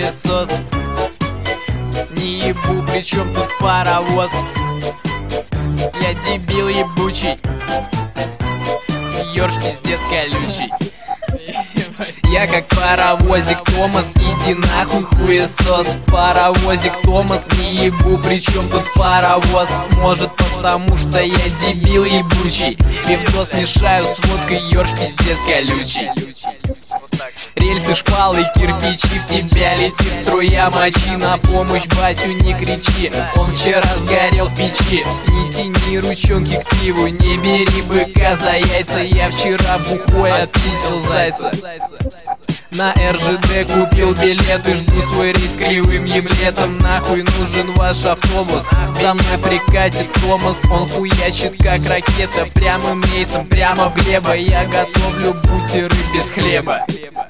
хуесос. Не ебу, причем тут паровоз. Я дебил ебучий, ёрш пиздец колючий. Я как паровозик Томас, иди нахуй хуесос. Паровозик Томас, не ебу, причем тут паровоз. Может потому что я дебил ебучий, пивдос мешаю с водкой, ёрш пиздец колючий. Рельсы, шпалы, кирпичи, в тебя летит струя мочи. На помощь батю не кричи, он вчера сгорел в печи. Не тяни ручонки к пиву, не бери быка за яйца. Я вчера бухой отпиздил зайца. На РЖД купил билеты, жду свой рейс кривым еблетом. Нахуй нужен ваш автобус, за мной прикатит Томас. Он хуячит как ракета, прямым рейсом, прямо в Глеба. Я готовлю бутеры без хлеба.